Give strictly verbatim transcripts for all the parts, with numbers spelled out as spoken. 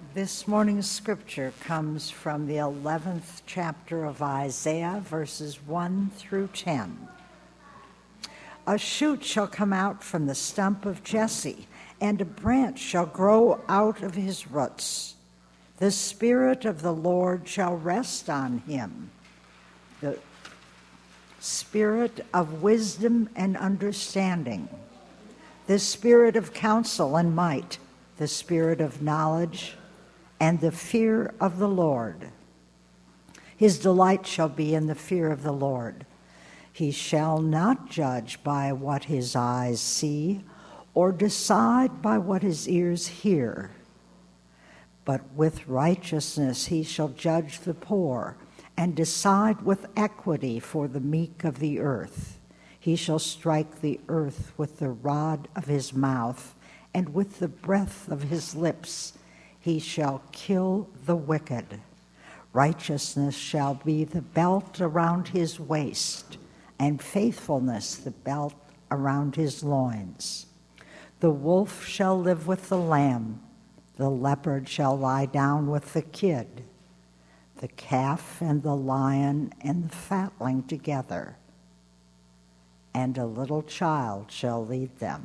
This morning's scripture comes from the eleventh chapter of Isaiah, verses one through ten. A shoot shall come out from the stump of Jesse, and a branch shall grow out of his roots. The Spirit of the Lord shall rest on him, the Spirit of wisdom and understanding, the Spirit of counsel and might, the Spirit of knowledge and the fear of the Lord. His delight shall be in the fear of the Lord. He shall not judge by what his eyes see, or decide by what his ears hear. But with righteousness he shall judge the poor, and decide with equity for the meek of the earth. He shall strike the earth with the rod of his mouth, and with the breath of his lips he shall kill the wicked. Righteousness shall be the belt around his waist, and faithfulness the belt around his loins. The wolf shall live with the lamb, the leopard shall lie down with the kid, the calf and the lion and the fatling together, and a little child shall lead them.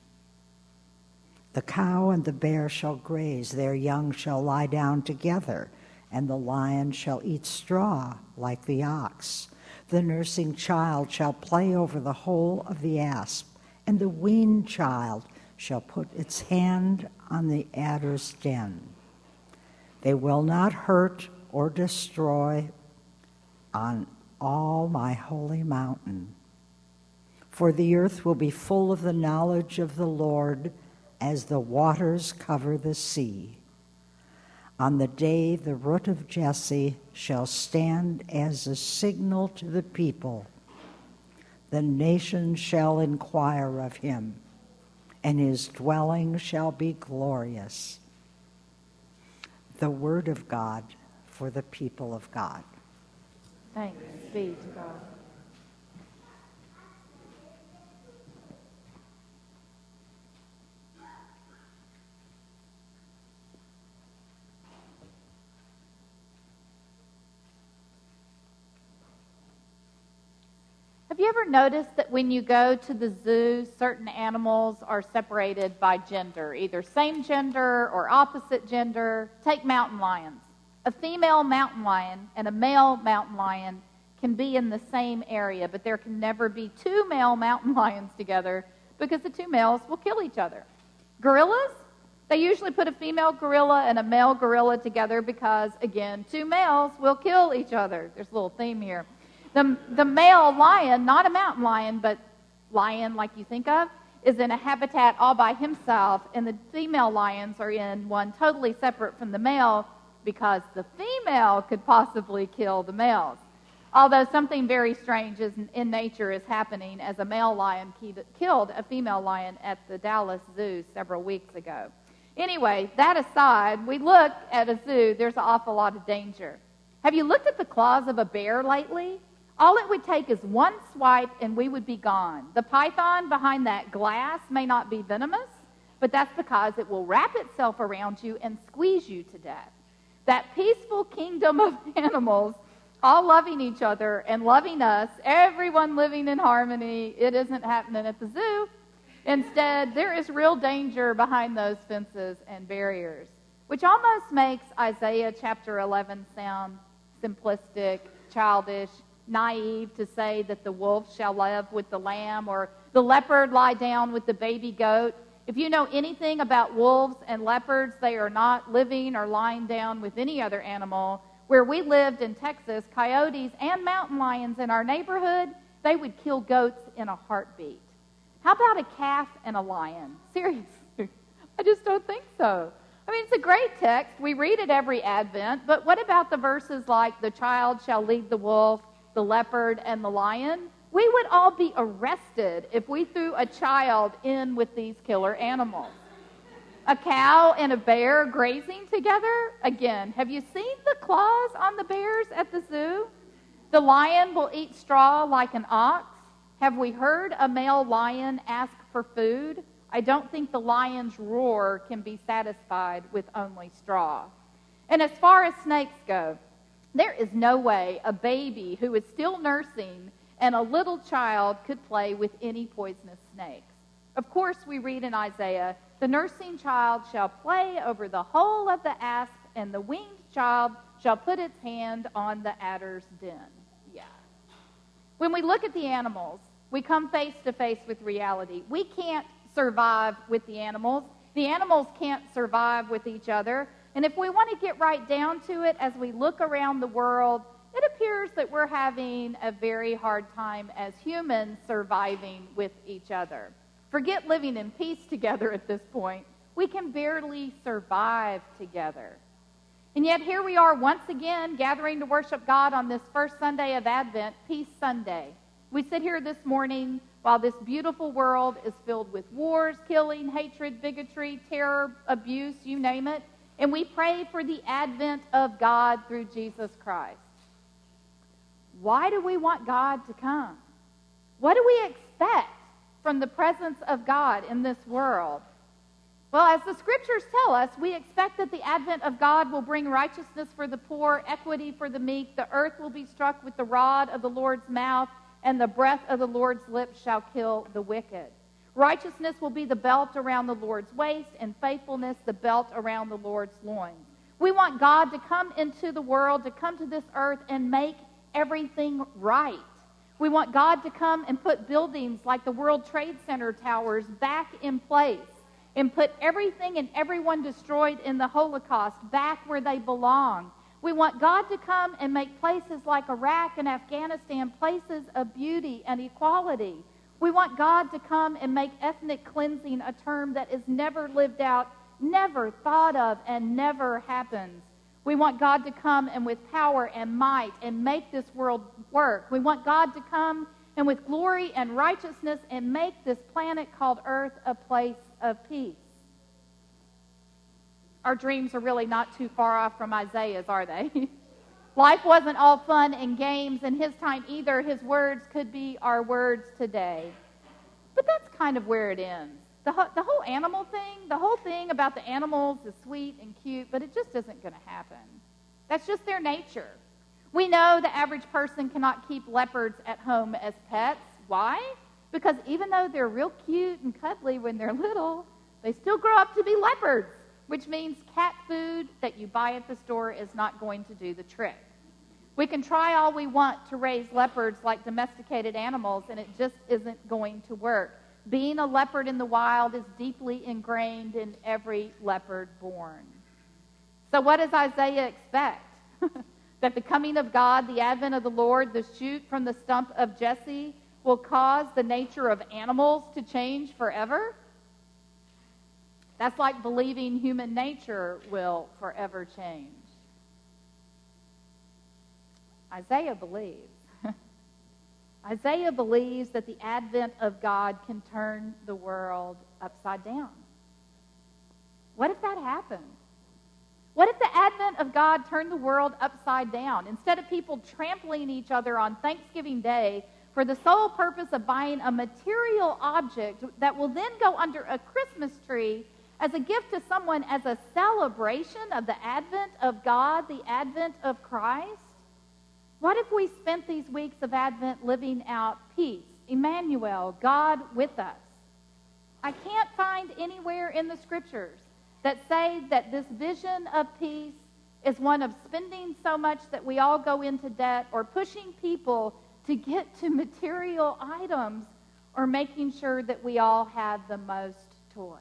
The cow and the bear shall graze, their young shall lie down together, and the lion shall eat straw like the ox. The nursing child shall play over the hole of the asp, and the weaned child shall put its hand on the adder's den. They will not hurt or destroy on all my holy mountain, for the earth will be full of the knowledge of the Lord, as the waters cover the sea. On the day the root of Jesse shall stand as a signal to the people. The nations shall inquire of him, and his dwelling shall be glorious. The word of God for the people of God. Thanks be to God. Have you ever noticed that when you go to the zoo, certain animals are separated by gender, either same gender or opposite gender? Take mountain lions. A female mountain lion and a male mountain lion can be in the same area, but there can never be two male mountain lions together because the two males will kill each other. Gorillas, they usually put a female gorilla and a male gorilla together because, again, two males will kill each other. There's a little theme here. The, the male lion, not a mountain lion, but lion like you think of, is in a habitat all by himself, and the female lions are in one totally separate from the male because the female could possibly kill the males. Although something very strange is, in nature is happening, as a male lion killed a female lion at the Dallas Zoo several weeks ago. Anyway, that aside, we look at a zoo, there's an awful lot of danger. Have you looked at the claws of a bear lately? All it would take is one swipe and we would be gone. The python behind that glass may not be venomous, but that's because it will wrap itself around you and squeeze you to death. That peaceful kingdom of animals, all loving each other and loving us, everyone living in harmony, it isn't happening at the zoo. Instead, there is real danger behind those fences and barriers, which almost makes Isaiah chapter eleven sound simplistic, childish, naive to say that the wolf shall live with the lamb or the leopard lie down with the baby goat. If you know anything about wolves and leopards, they are not living or lying down with any other animal. Where we lived in Texas, coyotes and mountain lions in our neighborhood, they would kill goats in a heartbeat. How about a calf and a lion? Seriously, I just don't think so. I mean, it's a great text. We read it every Advent, but what about the verses like, the child shall lead the wolf, the leopard, and the lion? We would all be arrested if we threw a child in with these killer animals. A cow and a bear grazing together? Again, have you seen the claws on the bears at the zoo? The lion will eat straw like an ox. Have we heard a male lion ask for food? I don't think the lion's roar can be satisfied with only straw. And as far as snakes go, there is no way a baby who is still nursing and a little child could play with any poisonous snakes. Of course, we read in Isaiah, the nursing child shall play over the hole of the asp, and the weaned child shall put its hand on the adder's den. Yeah. When we look at the animals, we come face to face with reality. We can't survive with the animals. The animals can't survive with each other. And if we want to get right down to it, as we look around the world, it appears that we're having a very hard time as humans surviving with each other. Forget living in peace together at this point. We can barely survive together. And yet here we are once again gathering to worship God on this first Sunday of Advent, Peace Sunday. We sit here this morning while this beautiful world is filled with wars, killing, hatred, bigotry, terror, abuse, you name it, and we pray for the advent of God through Jesus Christ. Why do we want God to come? What do we expect from the presence of God in this world? Well, as the scriptures tell us, we expect that the advent of God will bring righteousness for the poor, equity for the meek. The earth will be struck with the rod of the Lord's mouth, and the breath of the Lord's lips shall kill the wicked. Righteousness will be the belt around the Lord's waist, and faithfulness the belt around the Lord's loins. We want God to come into the world, to come to this earth and make everything right. We want God to come and put buildings like the World Trade Center towers back in place, and put everything and everyone destroyed in the Holocaust back where they belong. We want God to come and make places like Iraq and Afghanistan places of beauty and equality. We want God to come and make ethnic cleansing a term that is never lived out, never thought of, and never happens. We want God to come and with power and might and make this world work. We want God to come and with glory and righteousness and make this planet called Earth a place of peace. Our dreams are really not too far off from Isaiah's, are they? Life wasn't all fun and games in his time either. His words could be our words today. But that's kind of where it ends. The, ho- the whole animal thing, the whole thing about the animals is sweet and cute, but it just isn't going to happen. That's just their nature. We know the average person cannot keep leopards at home as pets. Why? Because even though they're real cute and cuddly when they're little, they still grow up to be leopards, which means cat food that you buy at the store is not going to do the trick. We can try all we want to raise leopards like domesticated animals, and it just isn't going to work. Being a leopard in the wild is deeply ingrained in every leopard born. So what does Isaiah expect? That the coming of God, the advent of the Lord, the shoot from the stump of Jesse, will cause the nature of animals to change forever? That's like believing human nature will forever change. Isaiah believes. Isaiah believes that the advent of God can turn the world upside down. What if that happened? What if the advent of God turned the world upside down? Instead of people trampling each other on Thanksgiving Day for the sole purpose of buying a material object that will then go under a Christmas tree as a gift to someone as a celebration of the advent of God, the advent of Christ? What if we spent these weeks of Advent living out peace, Emmanuel, God with us? I can't find anywhere in the Scriptures that say that this vision of peace is one of spending so much that we all go into debt, or pushing people to get to material items, or making sure that we all have the most toys.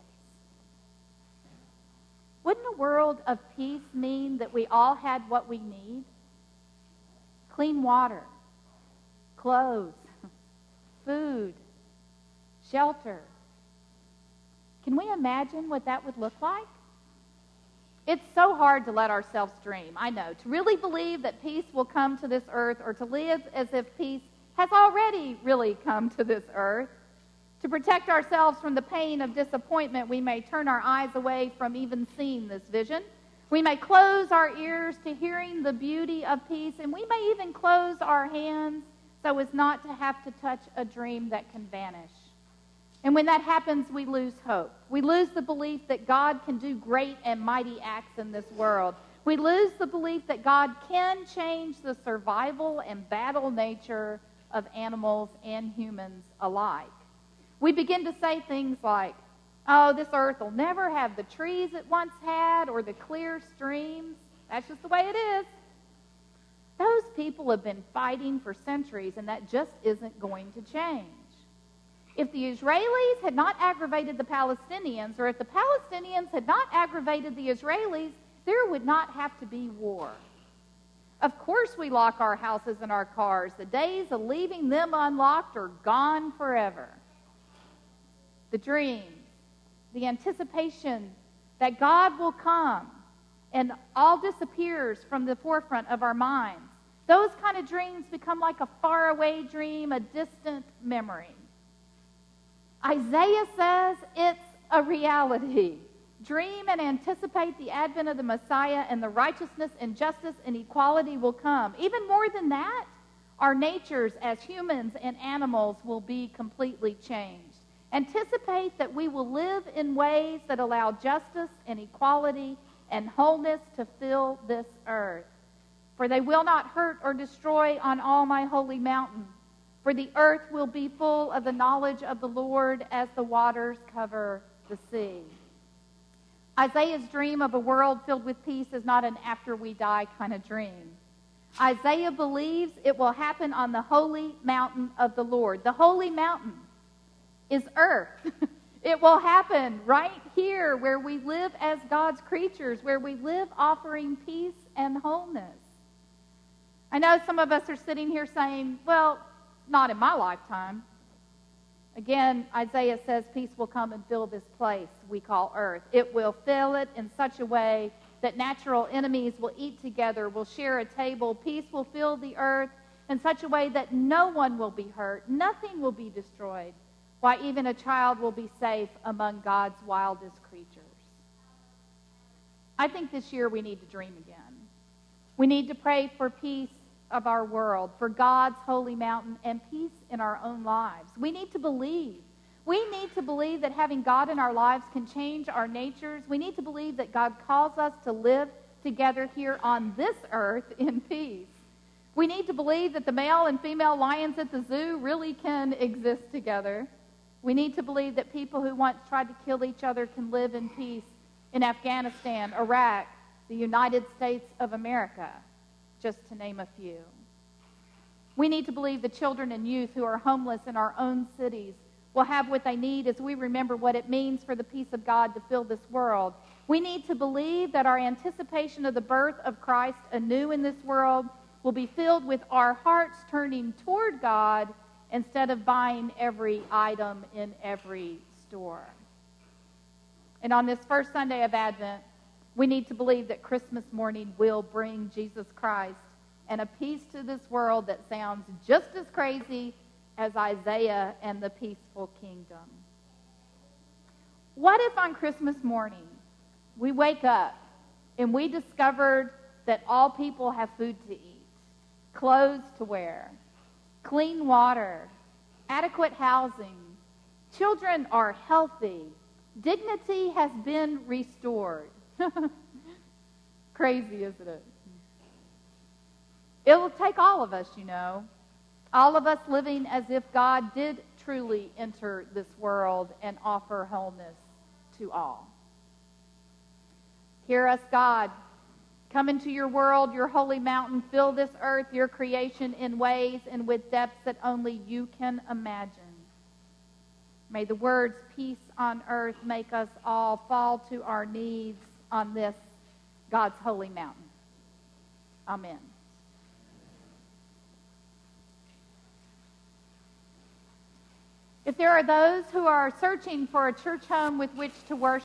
Wouldn't a world of peace mean that we all had what we need? Clean water, clothes, food, shelter. Can we imagine what that would look like? It's so hard to let ourselves dream, I know, to really believe that peace will come to this earth, or to live as if peace has already really come to this earth. To protect ourselves from the pain of disappointment, we may turn our eyes away from even seeing this vision. We may close our ears to hearing the beauty of peace, and we may even close our hands so as not to have to touch a dream that can vanish. And And when that happens, we lose hope. We lose the belief that God can do great and mighty acts in this world. We lose the belief that God can change the survival and battle nature of animals and humans alike. We begin to say things like, oh, this earth will never have the trees it once had or the clear streams. That's just the way it is. Those people have been fighting for centuries, and that just isn't going to change. If the Israelis had not aggravated the Palestinians, or if the Palestinians had not aggravated the Israelis, there would not have to be war. Of course we lock our houses and our cars. The days of leaving them unlocked are gone forever. The dreams, the anticipation that God will come and all disappears from the forefront of our minds. Those kind of dreams become like a faraway dream, a distant memory. Isaiah says it's a reality. Dream and anticipate the advent of the Messiah, and the righteousness and justice and equality will come. Even more than that, our natures as humans and animals will be completely changed. Anticipate that we will live in ways that allow justice and equality and wholeness to fill this earth. For they will not hurt or destroy on all my holy mountain. For the earth will be full of the knowledge of the Lord as the waters cover the sea. Isaiah's dream of a world filled with peace is not an after-we-die kind of dream. Isaiah believes it will happen on the holy mountain of the Lord. The holy mountain is earth. It will happen right here where we live as God's creatures, where we live offering peace and wholeness. I know some of us are sitting here saying, well, not in my lifetime. Again, Isaiah says peace will come and fill this place we call earth. It will fill it in such a way that natural enemies will eat together, will share a table. Peace will fill the earth in such a way that no one will be hurt, nothing will be destroyed. Why, even a child will be safe among God's wildest creatures. I think this year we need to dream again. We need to pray for peace of our world, for God's holy mountain, and peace in our own lives. We need to believe. We need to believe that having God in our lives can change our natures. We need to believe that God calls us to live together here on this earth in peace. We need to believe that the male and female lions at the zoo really can exist together. We need to believe that people who once tried to kill each other can live in peace in Afghanistan, Iraq, the United States of America, just to name a few. We need to believe the children and youth who are homeless in our own cities will have what they need as we remember what it means for the peace of God to fill this world. We need to believe that our anticipation of the birth of Christ anew in this world will be filled with our hearts turning toward God instead of buying every item in every store. And on this first Sunday of Advent, we need to believe that Christmas morning will bring Jesus Christ and a peace to this world that sounds just as crazy as Isaiah and the peaceful kingdom. What if on Christmas morning we wake up and we discovered that all people have food to eat, clothes to wear, clean water, adequate housing, children are healthy, dignity has been restored? Crazy, isn't it? It will take all of us, you know, all of us living as if God did truly enter this world and offer wholeness to all. Hear us, God. Come into your world, your holy mountain. Fill this earth, your creation, in ways and with depths that only you can imagine. May the words peace on earth make us all fall to our knees on this God's holy mountain. Amen. If there are those who are searching for a church home with which to worship,